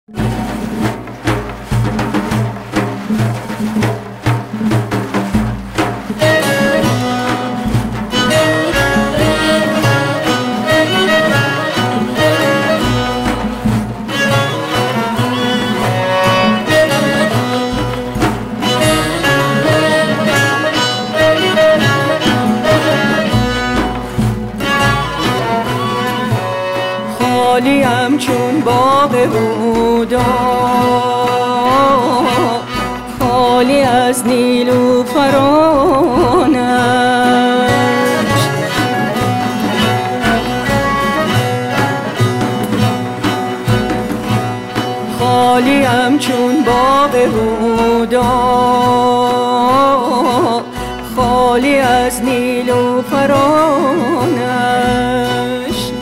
خالیم چون باغ هودا، خالی از نیلوفرانش. خالیم چون باغ هودا، خالی از نیلوفرانش.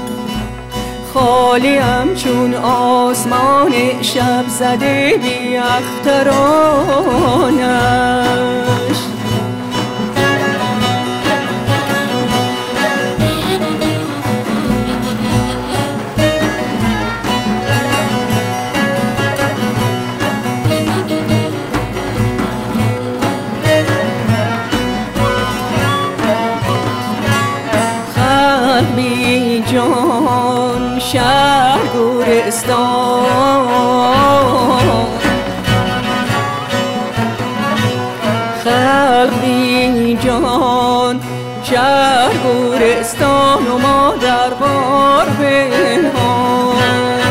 خالیم چون آسمان شب زده بی اخترانش. خلق بی جان شهر گورستان، خلق بی جان شهر گورستان و ما در بار پنهان.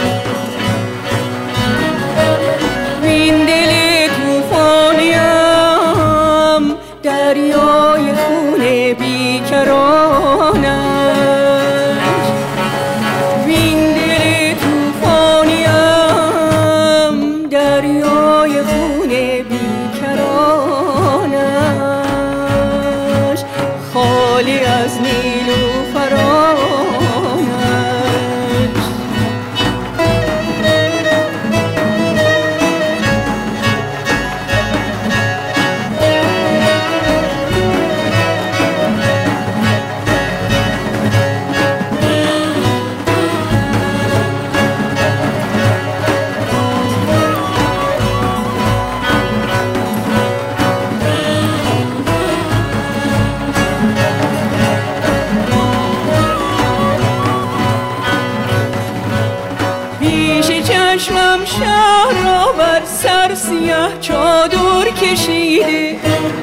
وین دل طوفانیم دریای خون بیکرانش. خالی از نیلوفرانش. چشمم شهر را بر سر سیه چادر کشیده،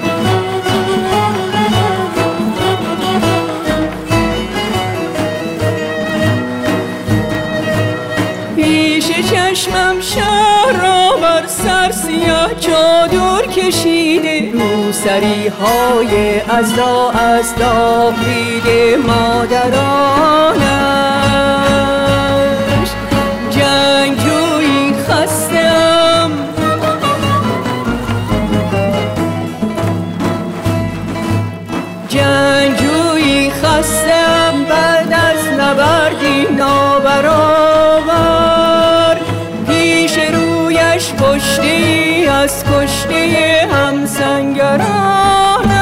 پیش چشمم شهر را بر سر سیه چادر کشیده. روسری های ازدا از داغ دیده مادرانش. جنگجویی خسته‌ام، جنگجویی خسته‌ام بعد از نبردی نابرابر. پیش رویش پشتی از کشته همسنگرانش.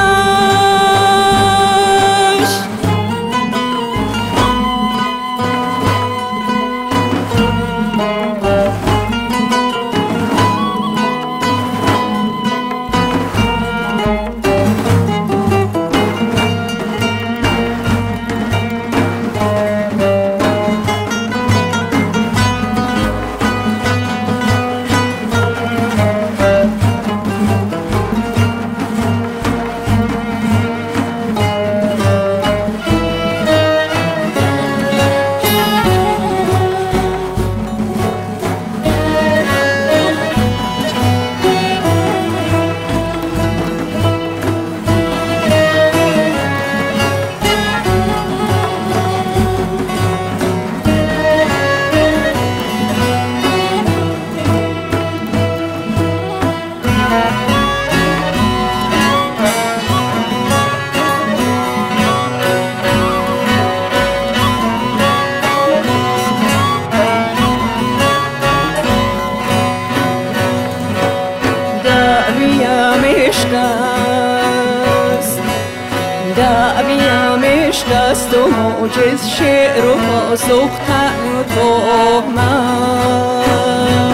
دعویم عشق است و موجز شعر و پاسخ طعن و تهمت.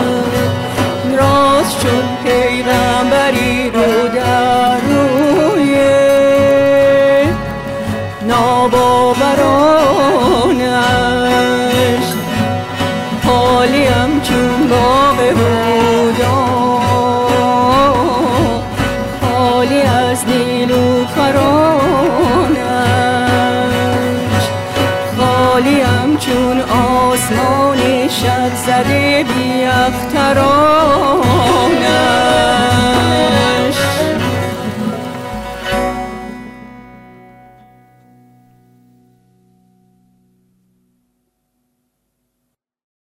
برانش، حالیم چون باغ هودا خالی از نیلوفرانش، خالیم چون آسمان شب زده بی اختران.